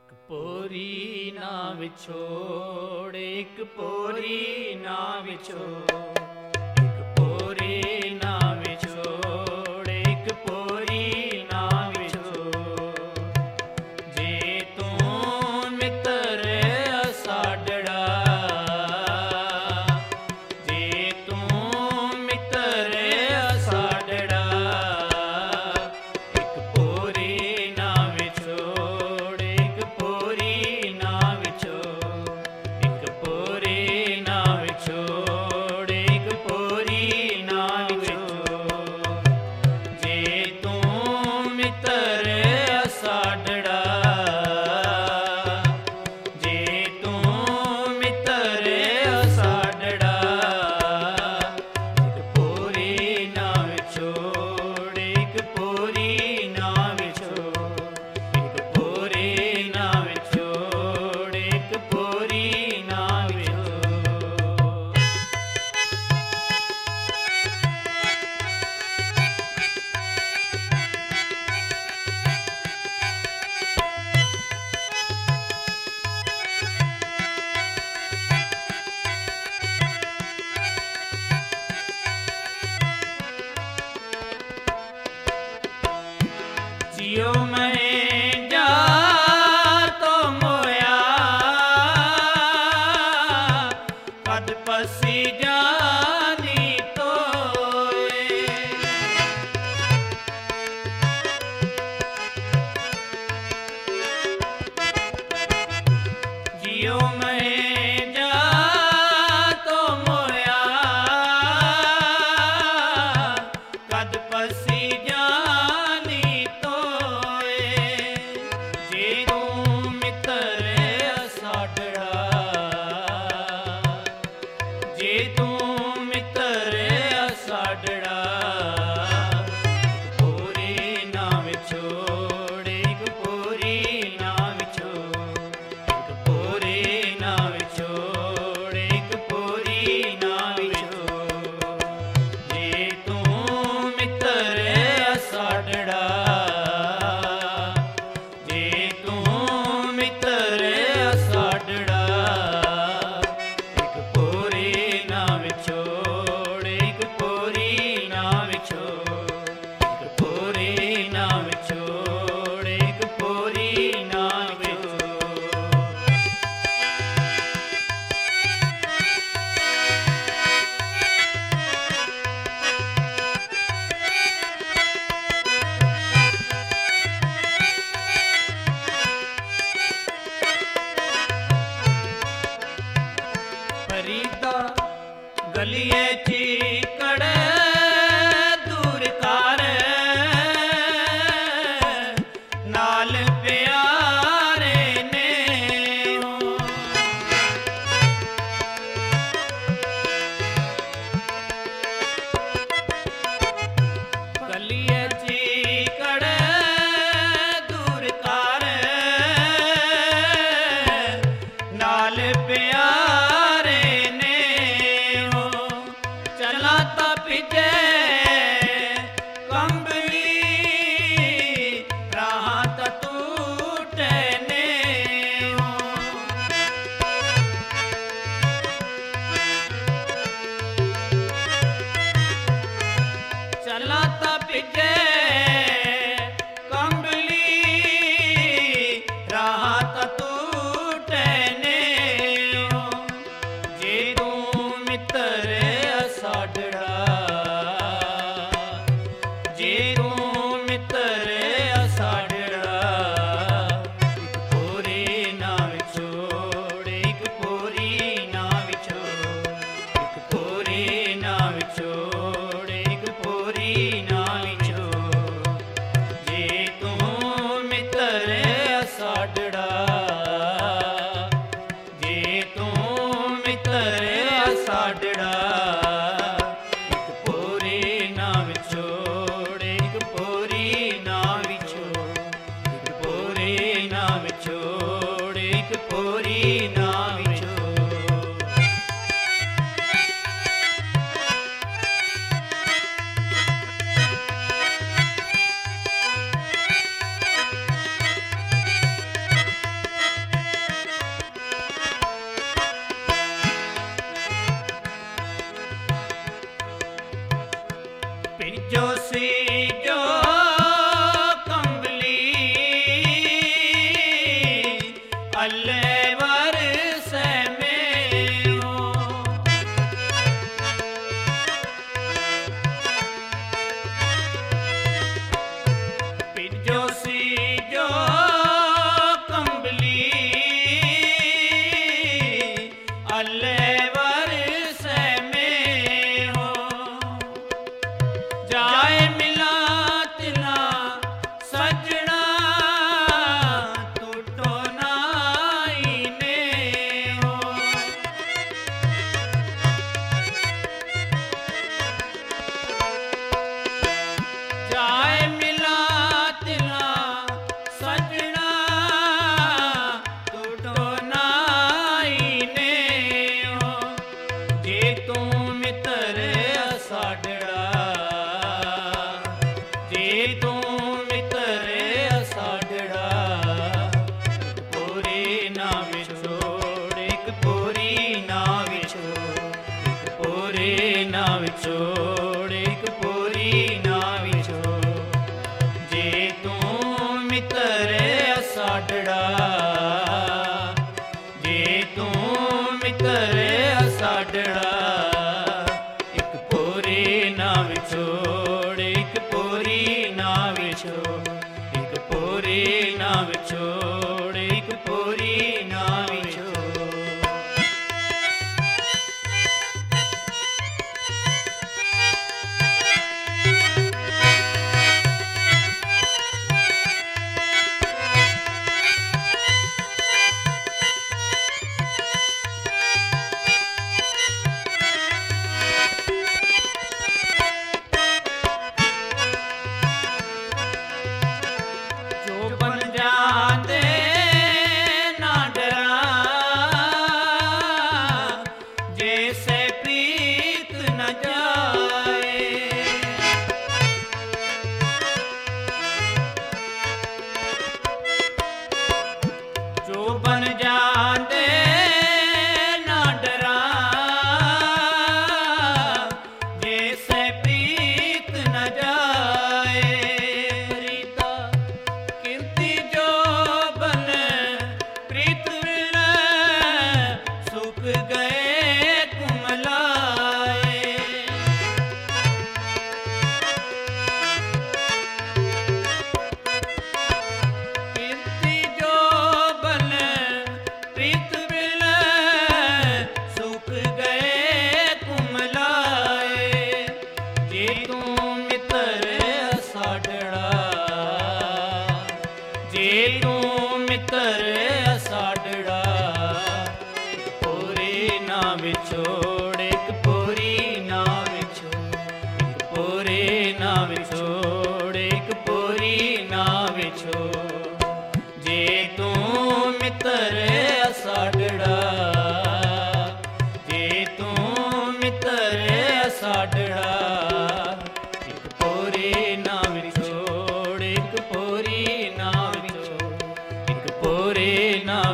ਪੋਰੀ ਨਾ ਵਿਛੋੜ, ਇੱਕ ਪੋਰੀ ਨਾ ਵਿਛੋੜ, ਇੱਕ ਪੋਰੀ ਨਾ ਵਿਛੋੜ, ਇੱਕ ਪੋਰੀ ਨਾ ਵਿਛੋੜ। ਜੇ ਤੂੰ ਮਿੱਤਰ ਸਾਡੜਾ, ਜੇ ਤੂੰ ਮਿੱਤਰ ਸਾਡੜਾ, ਇੱਕ ਪੋਰੀ ਨਾ ਵਿਛੋੜ, ਇੱਕ ਪੋਰੀ ਨਾ ਵਿਛੋੜ, ਇੱਕ ਪੋਰੀ ਨਾ ਵਿਛੋੜ, ਇੱਕ ਪੋਰੀ ਨਾ ਵਿਛੋੜ। ਜੇ ਤੂੰ ਮਿੱਤਰ ਸਾਡੜਾ, ਜੇ ਤੂੰ ਮਿੱਤਰ ਸਾਡੜਾ, ਇੱਕ ਪੋਰੀ ਨਾ ਵਿਛੋੜ, ਇੱਕ ਪੋਰੀ ਨਾ ਵਿਛੋੜ, ਇੱਕ ਪੋਰੀ ਨਾ ਵਿਛੋੜ, ਇੱਕ ਪੋਰੀ ਨਾ ਵਿਛੋੜ। ਜਿਉ ਮੈਂ ਜਾ ਤੋ ਮੋਇਆ, ਕਦ ਪਸੀ ਜਾਨੀ ਤੋਏ। ਜਿਉ ਮੈਂ ਜਾ ਤੋ ਮੋਇਆ, ਕਦ ਪਸੀ ਜਾਨੀ ਤੋਏ। ਜੇ ਤੂੰ ਮਿੱਤਰ ਸਾਡੜਾ, ਜੇ ਤੂੰ ਮਿੱਤਰ ਸਾਡੜਾ, ਇੱਕ ਪੋਰੀ ਨਾ ਵਿਛੋੜ, ਇੱਕ ਪੋਰੀ ਨਾ ਵਿਛੋੜ, ਇੱਕ ਪੋਰੀ ਨਾ ਵਿਛੋੜ, ਇੱਕ ਪੋਰੀ ਨਾ ਵਿਛੋੜ। ਜੇ ਤੂੰ ਮਿੱਤਰ ਸਾਡੜਾ, ਜੇ ਤੂੰ ਮਿੱਤਰ ਸਾਡੜਾ, ਇੱਕ ਪੋਰੀ ਨਾ ਵਿਛੋੜ, ਇੱਕ ਪੋਰੀ ਨਾ ਵਿਛੋੜ, ਇੱਕ ਪੋਰੀ ਨਾ ਵਿਛੋੜ, ਇੱਕ ਪੋਰੀ ਨਾ ਵਿਛੋੜ। ਫਰੀਦਾ ਗਲੀਏ ਚੀਕੜ ਦੂਰ ਕਰ, ਨਾਲ ਪਿਆਰੇ ਨੇ ਹੋ। ਗਲੀਏ ਚੀਕੜ ਦੂਰ ਕਰ, ਨਾਲ ਪਿਆਰੇ ਨੇ ਹੋ। ਸਾਡੜਾ ਜੇ ਤੂੰ ਮਿੱਤਰ ਸਾਡੜਾ ਇੱਕ ਪੋਰੀ ਨਾ ਵਿਛੋੜ ਇੱਕ ਪੋਰੀ ਨਾ ਵਿਛੋੜ ਇੱਕ ਪੋਰੀ ਨਾ ਵਿਛੋੜ ਇੱਕ ਪੋਰੀ ਨਾ ਵਿਛੋੜ ਵਿਛੋੜ ਇੱਕ ਪੋਰੀ ਨਾ ਵਿਛੋੜ ਇੱਕ ਪੋਰੀ ਨਾ ਵਿਛੋੜ ਇੱਕ ਪੋਰੀ ਨਾ ਵਿਛੋੜ ਜੇ ਤੂੰ ਮਿੱਤਰ ਸਾਡੜਾ ਜੇ ਤੂੰ ਮਿੱਤਰ ਸਾਡੜਾ ਇੱਕ ਪੋਰੀ ਨਾ ਵਿਛੋੜ ਇੱਕ ਪੋਰੀ ਨਾ ਵਿਛੋੜ ਇੱਕ ਪੋਰੀ ਨਾ